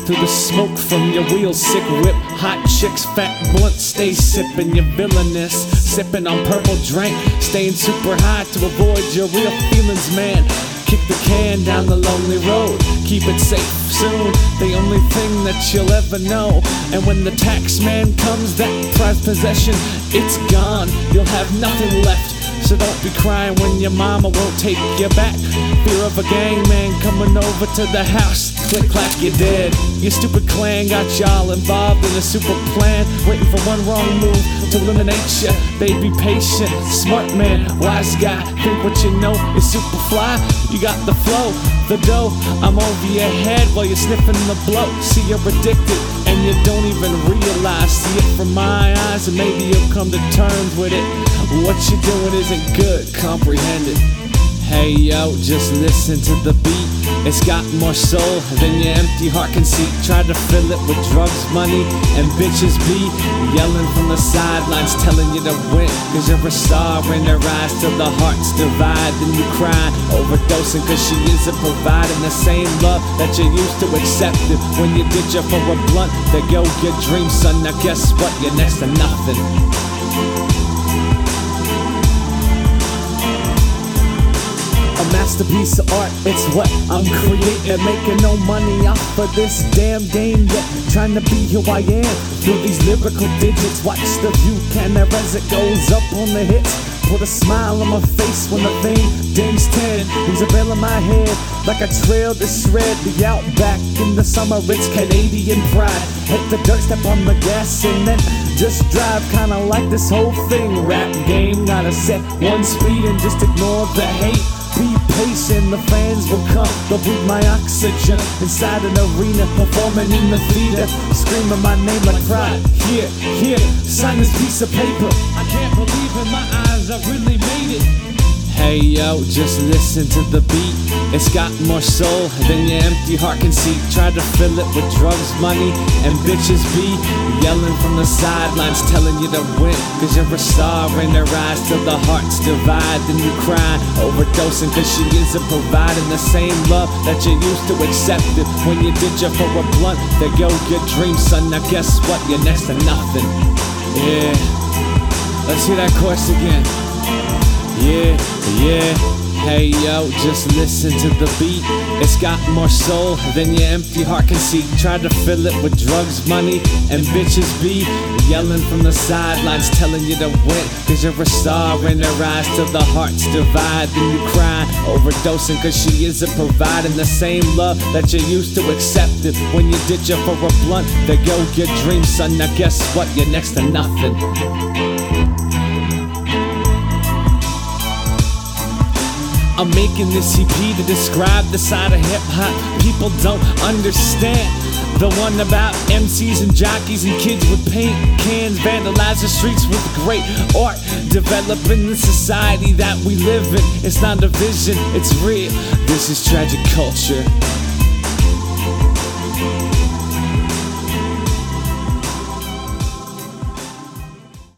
through the smoke from your wheels. Sick whip, hot chicks, fat blunt. Stay sipping your villainous, sipping on purple drink. Staying super high to avoid your real feelings, man. Kick the can down the lonely road. Keep it safe soon, the only thing that you'll ever know. And when the tax man comes, that prized possession, it's gone. You'll have nothing left. So don't be crying when your mama won't take you back. Fear of a gang man coming over to the house. Click clack, you're dead. Your stupid clan got y'all involved in a super plan, waiting for one wrong move to eliminate you. Baby patient, smart man, wise guy. Think what you know is super fly. You got the flow, the dough. I'm over your head while you're sniffing the blow. See, you're addicted and you don't even realize. See it from my eyes and maybe you'll come to terms with it. What you're doing isn't good, comprehend it. Hey yo, just listen to the beat. It's got more soul than your empty heart can see. Try to fill it with drugs, money, and bitches be yelling from the sidelines, telling you to win, cause you're a star in their eyes. Till the hearts divide, then you cry, overdosing, cause she isn't providing the same love that you used to accept it. When you ditch her for a blunt, there go your dream, son. Now guess what, you're next to nothing. Masterpiece of art, it's what I'm creating. Making no money off of this damn game yet. Trying to be who I am through these lyrical digits. Watch the view camera as it goes up on the hits. Put a smile on my face when the thing dings 10. Rings a bell in my head like a trail that's red. The outback in the summer, it's Canadian pride. Hit the dirt, step on the gas and then just drive. Kinda like this whole thing. Rap game, gotta set one speed and just ignore the hate. Be patient, the fans will come. They'll breathe my oxygen inside an arena, performing in the theater, screaming my name like pride. Here, here, sign this piece of paper. I can't believe in my eyes, I really made it. Hey yo, just listen to the beat. It's got more soul than your empty heart can see. Try to fill it with drugs, money, and bitches be yelling from the sidelines, telling you to win, cause you're a star in their eyes. Till the hearts divide, then you cry, overdosing, cause she isn't providing the same love that you used to accept it. When you ditch her for a blunt, there go your dream, son. Now guess what, you're next to nothing. Yeah, let's hear that chorus again. Yeah, yeah, hey yo, just listen to the beat. It's got more soul than your empty heart can see. Try to fill it with drugs, money, and bitches be yelling from the sidelines, telling you to win, cause you're a star in their eyes. Till the hearts divide, then you cry, overdosing, cause she isn't providing the same love that you used to accept it. When you ditch her for a blunt, there go your dream, son. Now guess what, you're next to nothing. I'm making this EP to describe the side of hip-hop people don't understand. The one about MCs and jockeys and kids with paint cans, vandalize the streets with great art, developing the society that we live in. It's not a vision, it's real. This is tragic culture.